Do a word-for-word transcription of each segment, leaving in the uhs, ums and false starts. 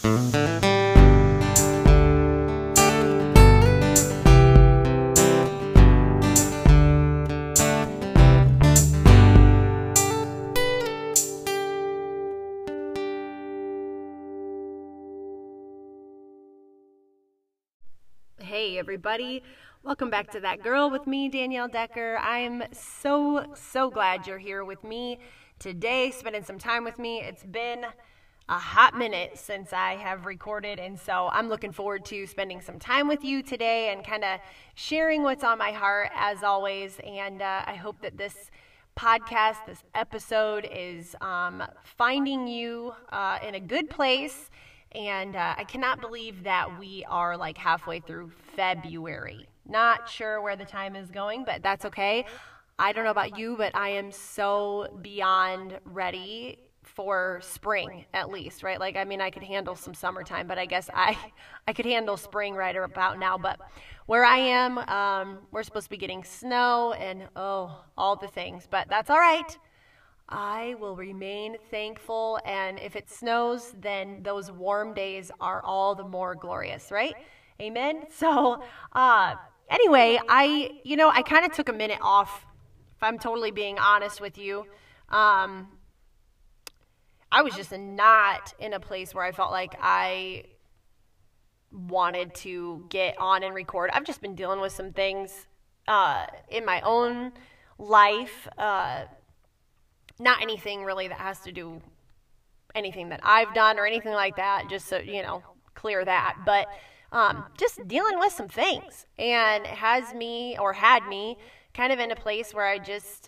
Hey everybody, welcome back to That Girl with me, Danielle Decker. I'm so, so glad you're here with me today, spending some time with me. It's been a hot minute since I have recorded, and so I'm looking forward to spending some time with you today and kind of sharing what's on my heart as always. And uh, I hope that this podcast, this episode is um, finding you uh, in a good place. And uh, I cannot believe that we are like halfway through February. Not sure where the time is going, but that's okay. I don't know about you, but I am so beyond ready for spring, at least, right? Like, I mean, I could handle some summertime, but I guess I, I could handle spring right about now. But where I am, um, we're supposed to be getting snow and, oh, all the things. But that's all right. I will remain thankful, and if it snows, then those warm days are all the more glorious, right? Amen? So, uh, anyway, I, you know, I kind of took a minute off, if I'm totally being honest with you. Um, I was just not in a place where I felt like I wanted to get on and record. I've just been dealing with some things uh, in my own life, uh not anything really that has to do anything that I've done or anything like that, just so, you know, clear that. But um, just dealing with some things, and it has me or had me kind of in a place where I just,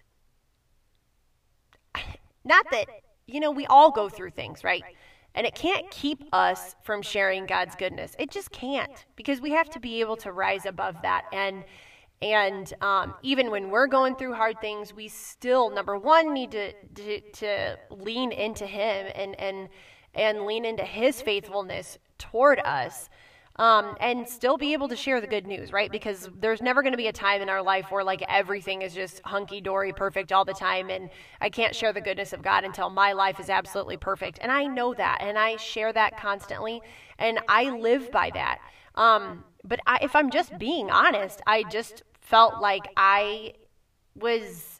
not that, you know, we all go through things, right? And it can't keep us from sharing God's goodness. It just can't, because we have to be able to rise above that. And And um, even when we're going through hard things, we still, number one, need to to, to lean into Him and, and and lean into His faithfulness toward us, um, and still be able to share the good news, right? Because there's never going to be a time in our life where like everything is just hunky-dory perfect all the time, and I can't share the goodness of God until my life is absolutely perfect. And I know that, and I share that constantly, and I live by that. Um, but I, if I'm just being honest, I just felt like I was,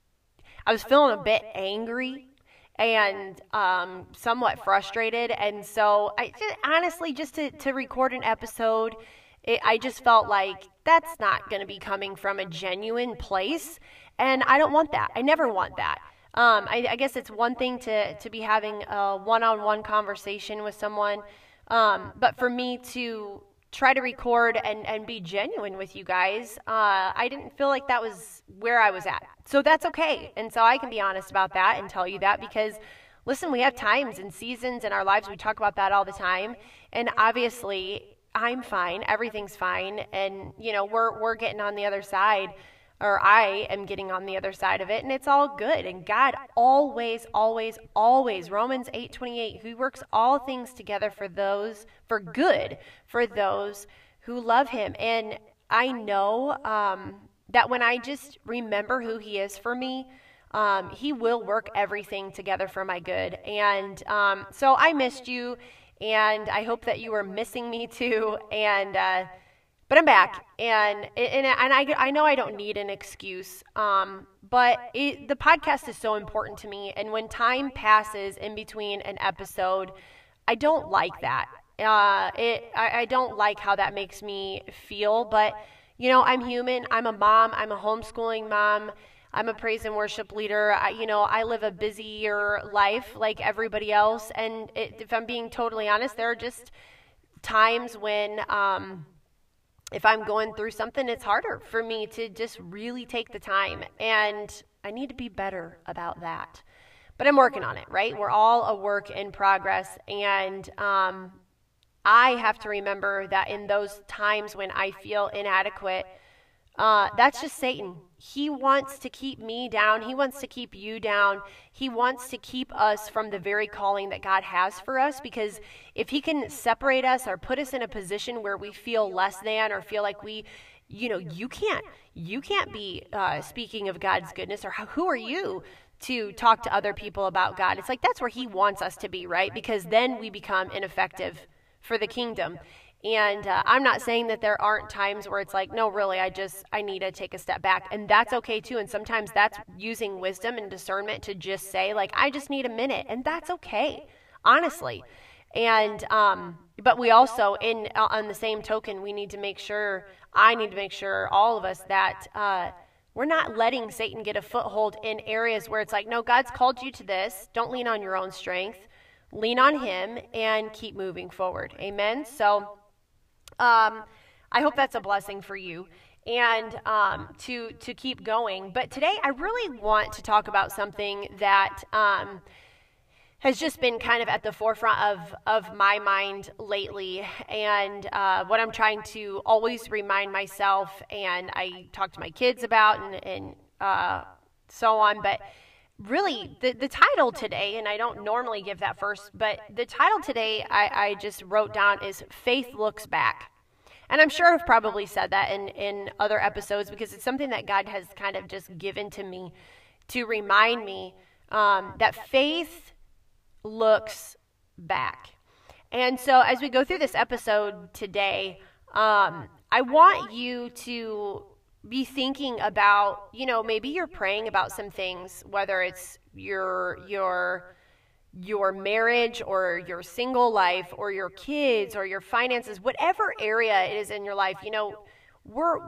I was feeling a bit angry and um, somewhat frustrated. And so I just, honestly, just to, to record an episode, it, I just felt like that's not going to be coming from a genuine place. And I don't want that. I never want that. Um, I, I guess it's one thing to, to be having a one-on-one conversation with someone. Um, but for me to try to record and, and be genuine with you guys, uh, I didn't feel like that was where I was at. So that's okay. And so I can be honest about that and tell you that, because, listen, we have times and seasons in our lives. We talk about that all the time. And obviously, I'm fine. Everything's fine. And, you know, we're we're getting on the other side, or I am getting on the other side of it, and it's all good. And God always, always, always, Romans eight twenty-eight, He works all things together for those, for good, for those who love Him. And I know um, that when I just remember who He is for me, um, He will work everything together for my good. And um, so I missed you, and I hope that you were missing me too. And uh But I'm back, and and and I, I know I don't need an excuse, um, but it, the podcast is so important to me, and when time passes in between an episode, I don't like that. Uh, it I, I don't like how that makes me feel, but, you know, I'm human. I'm a mom. I'm a homeschooling mom. I'm a praise and worship leader. I, you know, I live a busier life like everybody else, and it, if I'm being totally honest, there are just times when um, if I'm going through something, it's harder for me to just really take the time, and I need to be better about that. But I'm working on it, right? We're all a work in progress, and um, I have to remember that in those times when I feel inadequate, uh, that's just Satan. He wants to keep me down. He wants to keep you down. He wants to keep us from the very calling that God has for us, because if he can separate us or put us in a position where we feel less than, or feel like we, you know, you can't, you can't be uh, speaking of God's goodness, or who are you to talk to other people about God. It's like that's where he wants us to be, right? Because then we become ineffective for the kingdom. And uh, I'm not saying that there aren't times where it's like, no, really, I just, I need to take a step back. And that's okay too. And sometimes that's using wisdom and discernment to just say, like, I just need a minute. And that's okay, honestly. And, um, but we also, in uh, on the same token, we need to make sure, I need to make sure, all of us, that uh, we're not letting Satan get a foothold in areas where it's like, no, God's called you to this. Don't lean on your own strength. Lean on him and keep moving forward. Amen. So, Um, I hope that's a blessing for you, and um, to to keep going. But today, I really want to talk about something that um, has just been kind of at the forefront of of my mind lately, and uh, what I'm trying to always remind myself, and I talk to my kids about, and, and uh, so on. But really, the the title today, and I don't normally give that first, but the title today I, I just wrote down is Faith Looks Back. And I'm sure I've probably said that in, in other episodes because it's something that God has kind of just given to me to remind me um, that faith looks back. And so as we go through this episode today, um, I want you to be thinking about, you know, maybe you're praying about some things, whether it's your your your marriage or your single life or your kids or your finances, whatever area it is in your life. You know, we're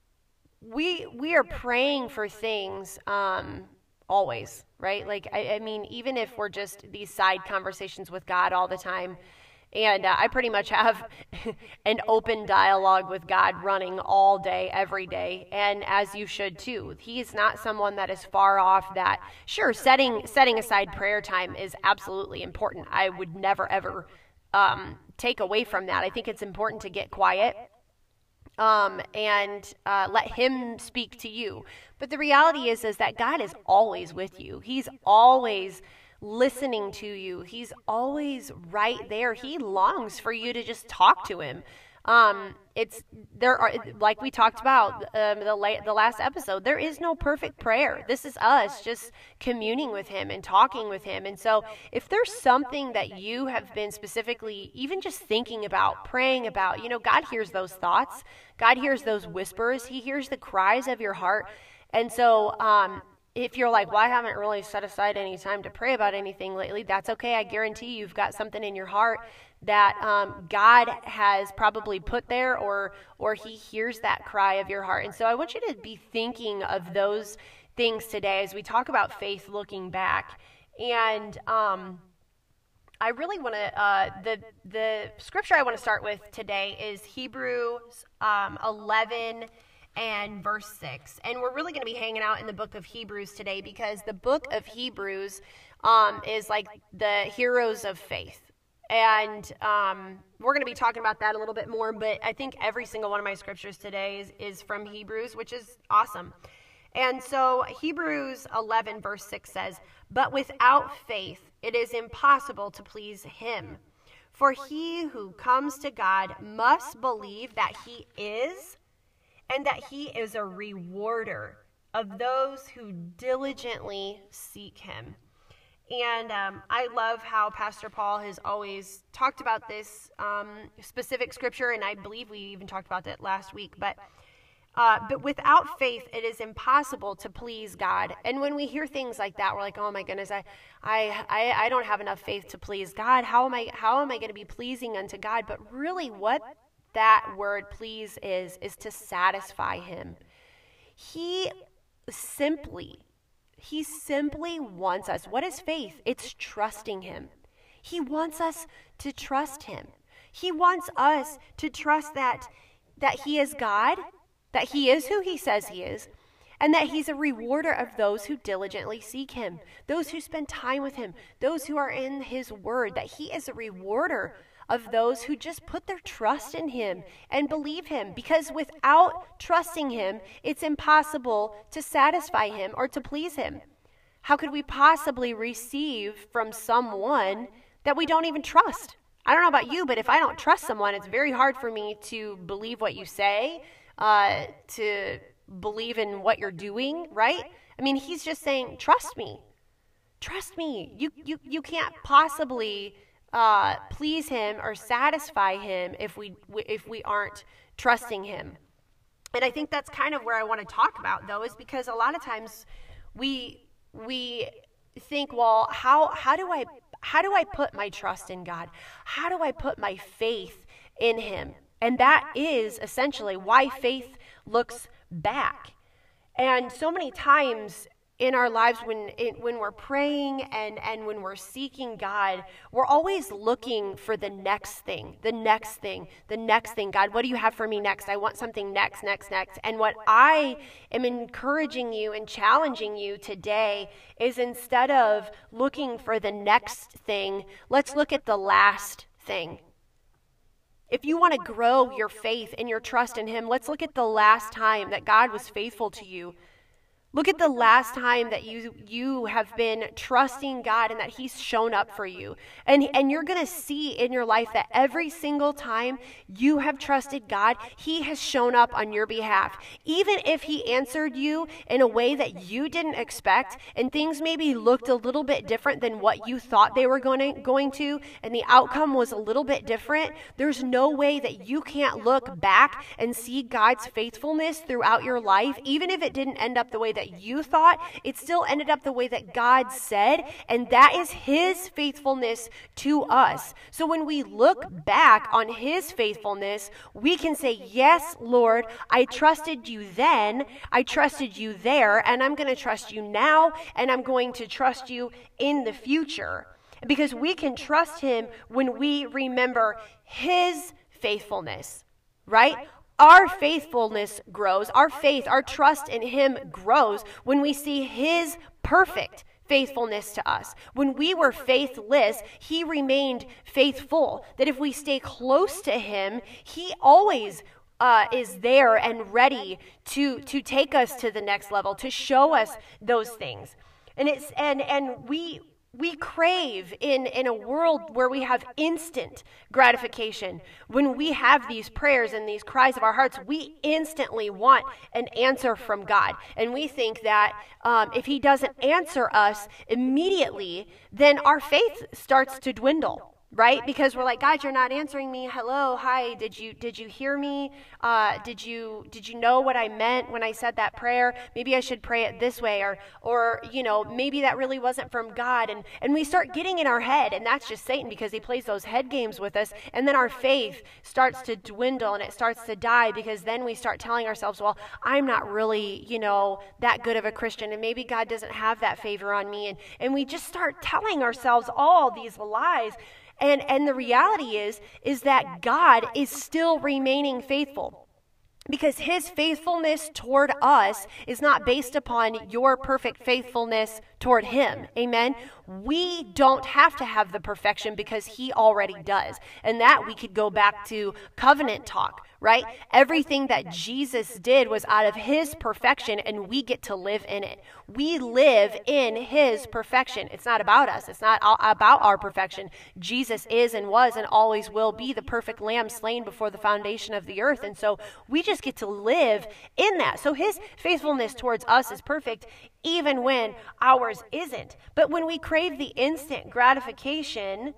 we we are praying for things um, always, right? Like, I, I mean, even if we're just these side conversations with God all the time. And uh, I pretty much have an open dialogue with God running all day, every day, and as you should too. He is not someone that is far off that. Sure, setting setting aside prayer time is absolutely important. I would never, ever um, take away from that. I think it's important to get quiet um, and uh, let him speak to you. But the reality is, is that God is always with you. He's always listening to you. He's always right there. He longs for you to just talk to him. Um, it's there are, like we talked about um, the la- the last episode, there is no perfect prayer. This is us just communing with him and talking with him. And so if there's something that you have been specifically even just thinking about, praying about, you know, God hears those thoughts. God hears those whispers. He hears the cries of your heart. And so, um, if you're like, well, I haven't really set aside any time to pray about anything lately, that's okay. I guarantee you've got something in your heart that um, God has probably put there, or or he hears that cry of your heart. And so I want you to be thinking of those things today as we talk about faith looking back. And um, I really want to, uh, the the scripture I want to start with today is Hebrews um, eleven and verse six. And we're really going to be hanging out in the book of Hebrews today because the book of Hebrews um, is like the heroes of faith. And um, we're going to be talking about that a little bit more, but I think every single one of my scriptures today is, is from Hebrews, which is awesome. And so Hebrews eleven verse six says, "But without faith it is impossible to please him. For he who comes to God must believe that he is, and that he is a rewarder of those who diligently seek him." And um, I love how Pastor Paul has always talked about this um, specific scripture, and I believe we even talked about that last week. But uh, but without faith, it is impossible to please God. And when we hear things like that, we're like, oh my goodness, I I I, I don't have enough faith to please God. How am I how am I going to be pleasing unto God? But really, what that word please is, is to satisfy him. He simply, he simply wants us. What is faith? It's trusting him. He wants us to trust him. He wants us to trust that, that he is God, that he is who he says he is, and that he's a rewarder of those who diligently seek him, those who spend time with him, those who are in his word, that he is a rewarder of those who just put their trust in him and believe him. Because without trusting him, it's impossible to satisfy him or to please him. How could we possibly receive from someone that we don't even trust? I don't know about you, but if I don't trust someone, it's very hard for me to believe what you say, uh, to believe in what you're doing, right? I mean, he's just saying, trust me. trust me. You you you can't possibly uh, please him or satisfy him if we if we aren't trusting him. And I think that's kind of where I want to talk about, though, is because a lot of times we we think, well, how how do I how do I put my trust in God? How do I put my faith in him? And that is essentially why faith looks back. And so many times in our lives when it, when we're praying and, and when we're seeking God, we're always looking for the next thing, the next thing, the next thing. God, what do you have for me next? I want something next, next, next. And what I am encouraging you and challenging you today is instead of looking for the next thing, let's look at the last thing. If you want to grow your faith and your trust in him, let's look at the last time that God was faithful to you. Look at the last time that you you have been trusting God and that he's shown up for you. And, and you're going to see in your life that every single time you have trusted God, he has shown up on your behalf. Even if he answered you in a way that you didn't expect and things maybe looked a little bit different than what you thought they were going to, going to and the outcome was a little bit different, there's no way that you can't look back and see God's faithfulness throughout your life, even if it didn't end up the way that that you thought, it still ended up the way that God said, and that is his faithfulness to us. So when we look back on his faithfulness, we can say, yes, Lord, I trusted you then, I trusted you there, and I'm going to trust you now, and I'm going to trust you in the future. Because we can trust him when we remember his faithfulness, right? Our faithfulness grows, our faith, our trust in him grows when we see his perfect faithfulness to us. When we were faithless, he remained faithful. That if we stay close to him, he always uh, is there and ready to, to take us to the next level, to show us those things. And it's and and we We crave in, in a world where we have instant gratification. When we have these prayers and these cries of our hearts, we instantly want an answer from God. And we think that um, if he doesn't answer us immediately, then our faith starts to dwindle. Right? Because we're like, God, you're not answering me. Hello, hi, did you did you hear me? Uh, did you did you know what I meant when I said that prayer? Maybe I should pray it this way, or or you know, maybe that really wasn't from God. And and we start getting in our head, and that's just Satan because he plays those head games with us. And then our faith starts to dwindle and it starts to die because then we start telling ourselves, well, I'm not really, you know, that good of a Christian, and maybe God doesn't have that favor on me. And and we just start telling ourselves all these lies. And and the reality is, is that God is still remaining faithful. Because his faithfulness toward us is not based upon your perfect faithfulness toward him. Amen? We don't have to have the perfection because he already does. And that we could go back to covenant talk, right? Everything that Jesus did was out of his perfection, and we get to live in it. We live in his perfection. It's not about us. It's not about our perfection. Jesus is and was and always will be the perfect lamb slain before the foundation of the earth. And so we just get to live in that. So his faithfulness towards us is perfect, even when ours isn't. But when we crave the instant gratification,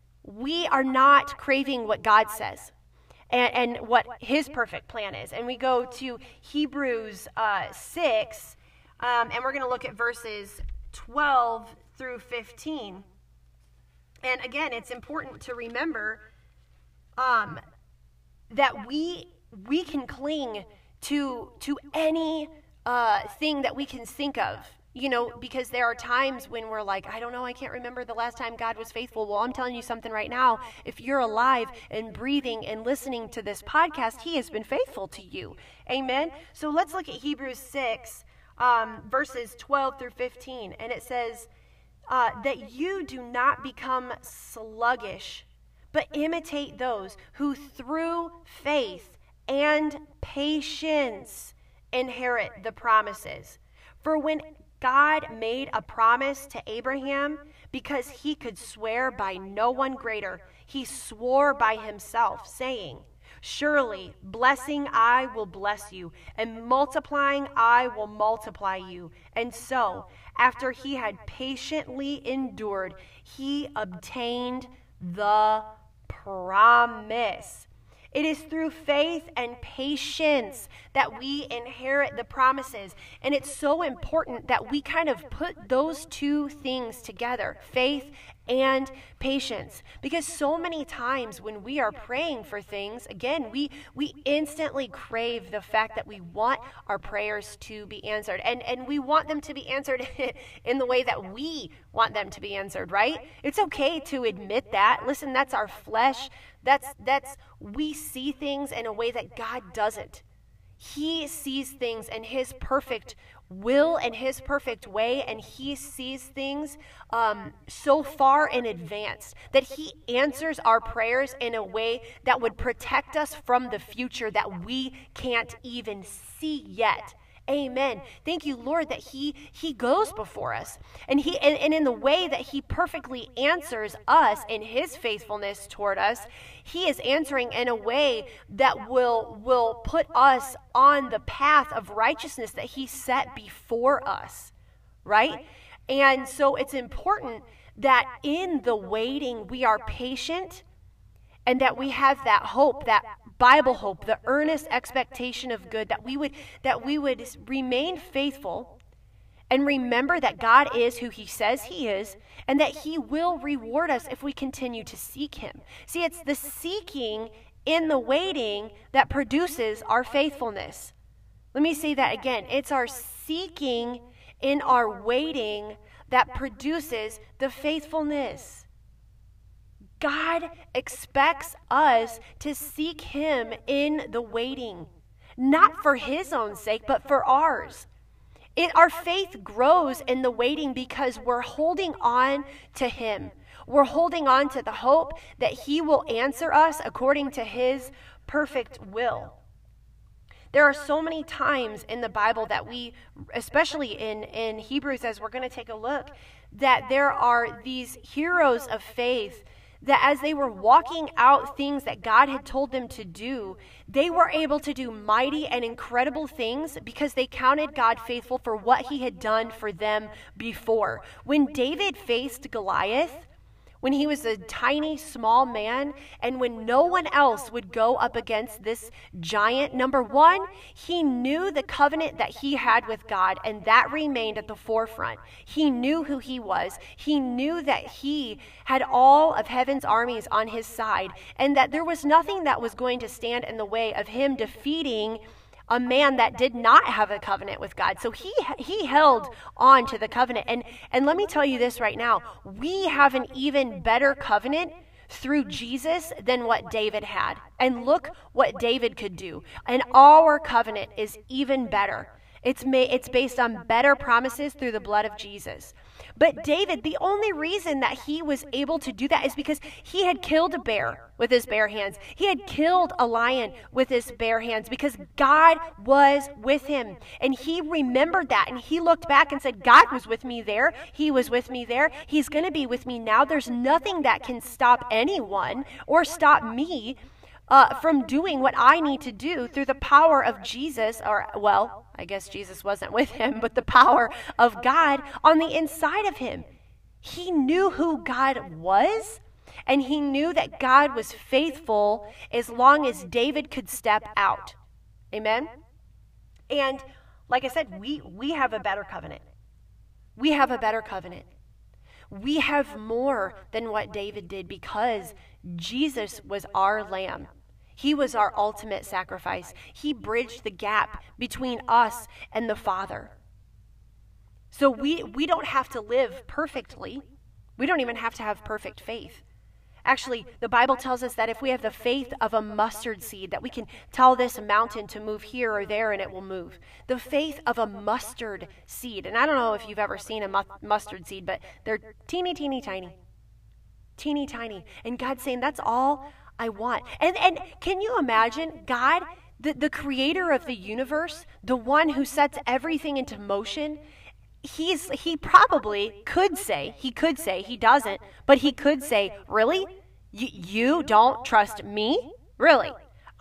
we are not craving what God says and, and what his perfect plan is. And we go to Hebrews uh, six, um, and we're going to look at verses twelve through fifteen. And again, it's important to remember um, that we we can cling to to any uh, thing that we can think of, you know, because there are times when we're like, I don't know, I can't remember the last time God was faithful. Well, I'm telling you something right now. If you're alive and breathing and listening to this podcast, he has been faithful to you. Amen. So let's look at Hebrews six, um, verses twelve through fifteen. And it says uh, that you do not become sluggish, but imitate those who through faith and patience inherit the promises. For when God made a promise to Abraham, because he could swear by no one greater, he swore by himself, saying, Surely, blessing I will bless you, and multiplying I will multiply you. And so, after he had patiently endured, he obtained the promise. It is through faith and patience that we inherit the promises. And it's so important that we kind of put those two things together, faith and patience. Because so many times when we are praying for things, again, we, we instantly crave the fact that we want our prayers to be answered. And, and we want them to be answered in the way that we want them to be answered, right? It's okay to admit that. Listen, that's our flesh. That's, that's, we see things in a way that God doesn't. He sees things in his perfect will and his perfect way, and he sees things um, so far in advance that he answers our prayers in a way that would protect us from the future that we can't even see yet. Amen. Thank you, Lord, that he he goes before us. And he and, and in the way that he perfectly answers us in his faithfulness toward us, he is answering in a way that will will put us on the path of righteousness that he set before us, right? And so it's important that in the waiting we are patient and that we have that hope, that Bible hope, the earnest expectation of good, that we would that we would remain faithful and remember that God is who he says he is, and that he will reward us if we continue to seek him. See, it's the seeking in the waiting that produces our faithfulness. Let me say that again. It's our seeking in our waiting that produces the faithfulness. God expects us to seek him in the waiting, not for his own sake, but for ours. It, our faith grows in the waiting because we're holding on to him. We're holding on to the hope that he will answer us according to his perfect will. There are so many times in the Bible that we, especially in, in Hebrews, as we're going to take a look, that there are these heroes of faith that as they were walking out things that God had told them to do, they were able to do mighty and incredible things because they counted God faithful for what he had done for them before. When David faced Goliath, when he was a tiny, small man, and when no one else would go up against this giant, number one, he knew the covenant that he had with God, and that remained at the forefront. He knew who he was. He knew that he had all of heaven's armies on his side, and that there was nothing that was going to stand in the way of him defeating a man that did not have a covenant with God. So he he held on to the covenant. And, and let me tell you this right now. We have an even better covenant through Jesus than what David had. And look what David could do. And our covenant is even better. It's ma- it's based on better promises through the blood of Jesus. But David, the only reason that he was able to do that is because he had killed a bear with his bare hands. He had killed a lion with his bare hands because God was with him. And he remembered that, and he looked back and said, God was with me there. He was with me there. He's going to be with me now. There's nothing that can stop anyone or stop me Uh, from doing what I need to do through the power of Jesus, or, well, I guess Jesus wasn't with him, but the power of God on the inside of him. He knew who God was, and he knew that God was faithful as long as David could step out. Amen? And like I said, we, we have a better covenant. We have a better covenant. We have more than what David did because Jesus was our lamb. He was our ultimate sacrifice. He bridged the gap between us and the Father. So we, we don't have to live perfectly. We don't even have to have perfect faith. Actually, the Bible tells us that if we have the faith of a mustard seed, that we can tell this mountain to move here or there and it will move. The faith of a mustard seed. And I don't know if you've ever seen a mu- mustard seed, but they're teeny, teeny, tiny. Teeny, tiny. And God's saying, that's all I want. And and can you imagine God, the, the creator of the universe, the one who sets everything into motion? He's he probably could say, he could say, he doesn't, but he could say, really? Y- you don't trust me? Really?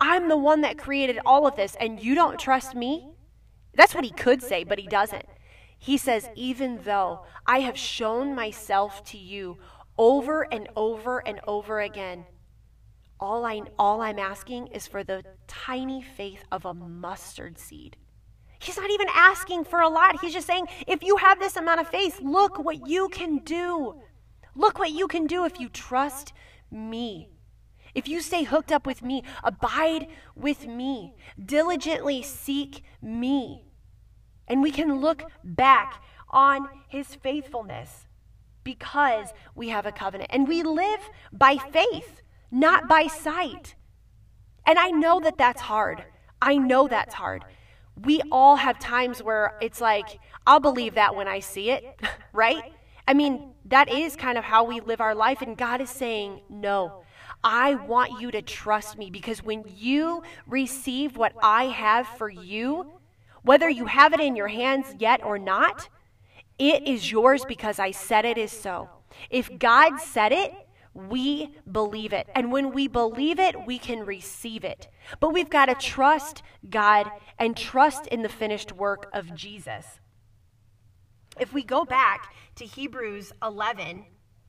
I'm the one that created all of this, and you don't trust me? That's what he could say, but he doesn't. He says, even though I have shown myself to you over and over and over again, all, I, all I'm asking is for the tiny faith of a mustard seed. He's not even asking for a lot. He's just saying, if you have this amount of faith, look what you can do. Look what you can do if you trust me. If you stay hooked up with me, abide with me, diligently seek me. And we can look back on his faithfulness because we have a covenant. And we live by faith, not by sight. And I know that that's hard. I know that's hard. We all have times where it's like, I'll believe that when I see it, right? I mean, that is kind of how we live our life. And God is saying, no, I want you to trust me, because when you receive what I have for you, whether you have it in your hands yet or not, it is yours because I said it is so. If God said it, we believe it. And when we believe it, we can receive it. But we've got to trust God and trust in the finished work of Jesus. If we go back to Hebrews eleven,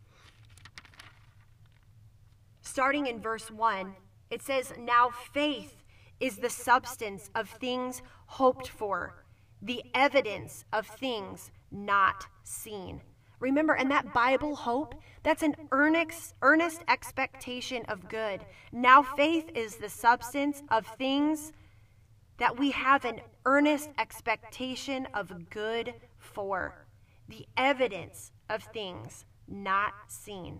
starting in verse one, it says, now faith is the substance of things hoped for, the evidence of things not seen. Remember, and that Bible hope, that's an earnest, earnest expectation of good. Now faith is the substance of things that we have an earnest expectation of good for, the evidence of things not seen.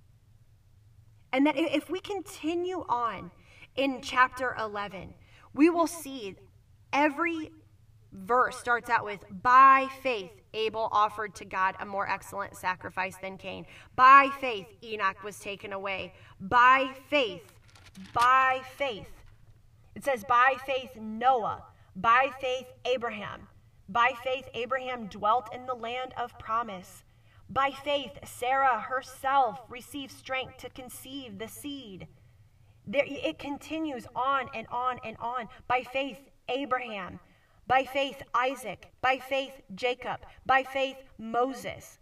And that if we continue on in chapter eleven, we will see every verse starts out with, by faith, Abel offered to God a more excellent sacrifice than Cain. By faith, Enoch was taken away. By faith, by faith. It says, by faith, Noah. By faith, Abraham. By faith, Abraham dwelt in the land of promise. By faith, Sarah herself received strength to conceive the seed. There, it continues on and on and on. By faith, Abraham. By faith, Isaac. By faith, Jacob. By faith, Moses.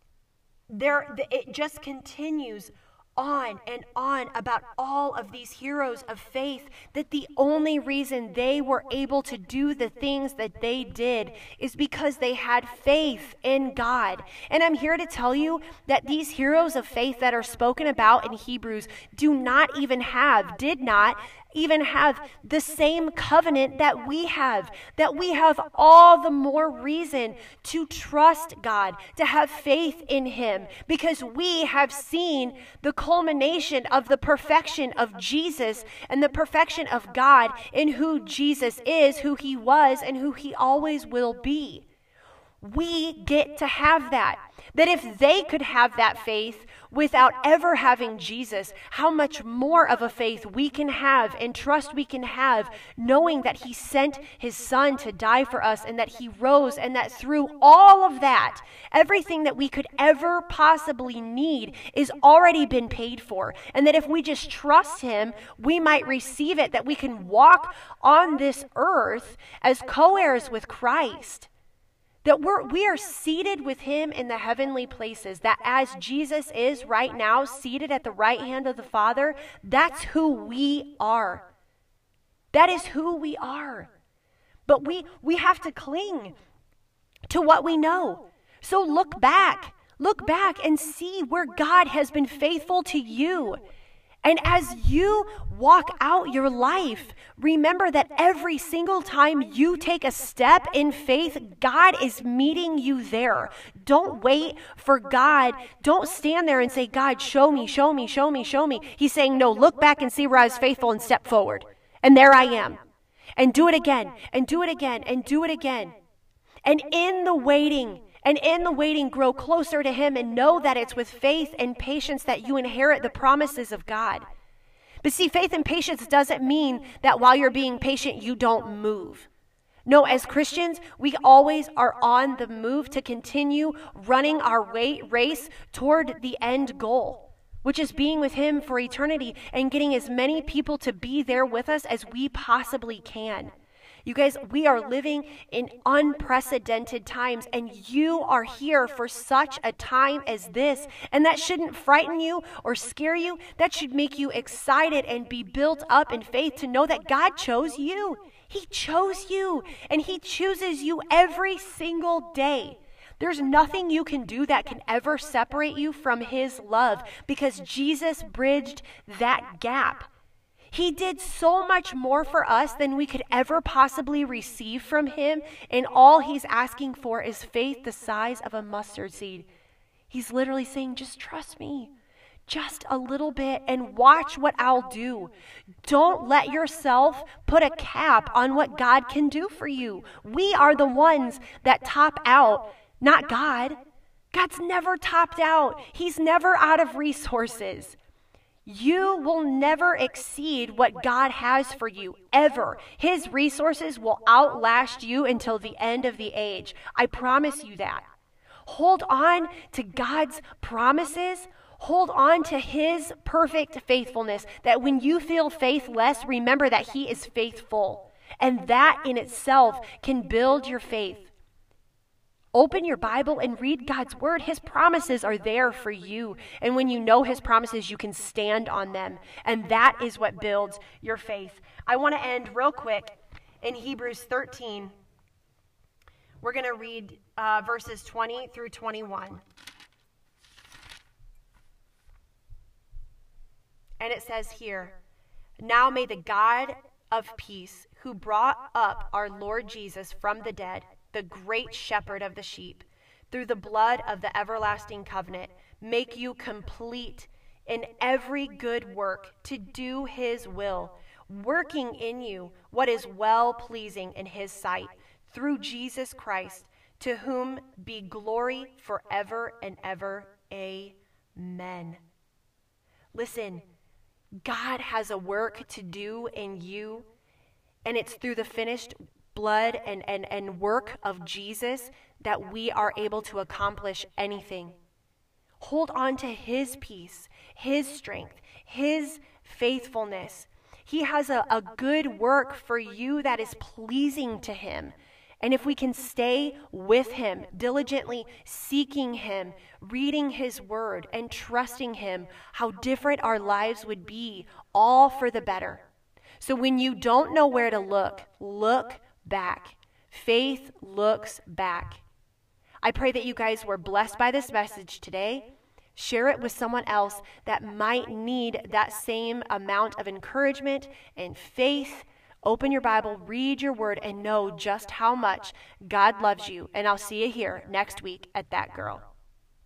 There, it just continues on and on about all of these heroes of faith, that the only reason they were able to do the things that they did is because they had faith in God. And I'm here to tell you that these heroes of faith that are spoken about in Hebrews do not even have, did not even have the same covenant that we have, that we have all the more reason to trust God, to have faith in him, because we have seen the culmination of the perfection of Jesus and the perfection of God in who Jesus is, who he was, and who he always will be. We get to have that. That if they could have that faith without ever having Jesus, how much more of a faith we can have and trust we can have, knowing that he sent his son to die for us, and that he rose, and that through all of that, everything that we could ever possibly need is already been paid for. And that if we just trust him, we might receive it, that we can walk on this earth as co-heirs with Christ. That we're, we are seated with him in the heavenly places, that as Jesus is right now seated at the right hand of the Father, that's who we are. That is who we are. But we, we have to cling to what we know. So look back, look back and see where God has been faithful to you. And as you walk out your life, remember that every single time you take a step in faith, God is meeting you there. Don't wait for God. Don't stand there and say, God, show me, show me, show me, show me. He's saying, no, look back and see where I was faithful and step forward. And there I am. And do it again, and do it again, and do it again. And in the waiting, And in the waiting, grow closer to him, and know that it's with faith and patience that you inherit the promises of God. But see, faith and patience doesn't mean that while you're being patient, you don't move. No, as Christians, we always are on the move to continue running our race toward the end goal. which is being with him for eternity and getting as many people to be there with us as we possibly can. You guys, we are living in unprecedented times, and you are here for such a time as this. And that shouldn't frighten you or scare you. That should make you excited and be built up in faith to know that God chose you. He chose you, and he chooses you every single day. There's nothing you can do that can ever separate you from his love, because Jesus bridged that gap. He did so much more for us than we could ever possibly receive from him, and all he's asking for is faith the size of a mustard seed. He's literally saying, just trust me, just a little bit, and watch what I'll do. Don't let yourself put a cap on what God can do for you. We are the ones that top out, not God. God's never topped out. He's never out of resources. You will never exceed what God has for you, ever. His resources will outlast you until the end of the age. I promise you that. Hold on to God's promises. Hold on to his perfect faithfulness, that when you feel faithless, remember that he is faithful. And that in itself can build your faith. Open your Bible and read God's word. His promises are there for you. And when you know his promises, you can stand on them. And that is what builds your faith. I want to end real quick in Hebrews thirteen. We're going to read uh, verses twenty through twenty-one. And it says here, now may the God of peace, who brought up our Lord Jesus from the dead, the great shepherd of the sheep, through the blood of the everlasting covenant, make you complete in every good work to do his will, working in you what is well-pleasing in his sight, through Jesus Christ, to whom be glory forever and ever. Amen. Listen, God has a work to do in you, and it's through the finished blood and, and, and work of Jesus that we are able to accomplish anything. Hold on to his peace, his strength, his faithfulness. He has a, a good work for you that is pleasing to him. And if we can stay with him, diligently seeking him, reading his word, and trusting him, how different our lives would be, all for the better. So when you don't know where to look, look back. Faith looks back. I pray that you guys were blessed by this message today. Share it with someone else that might need that same amount of encouragement and faith. Open your Bible, read your word, and know just how much God loves you. And I'll see you here next week at That Girl.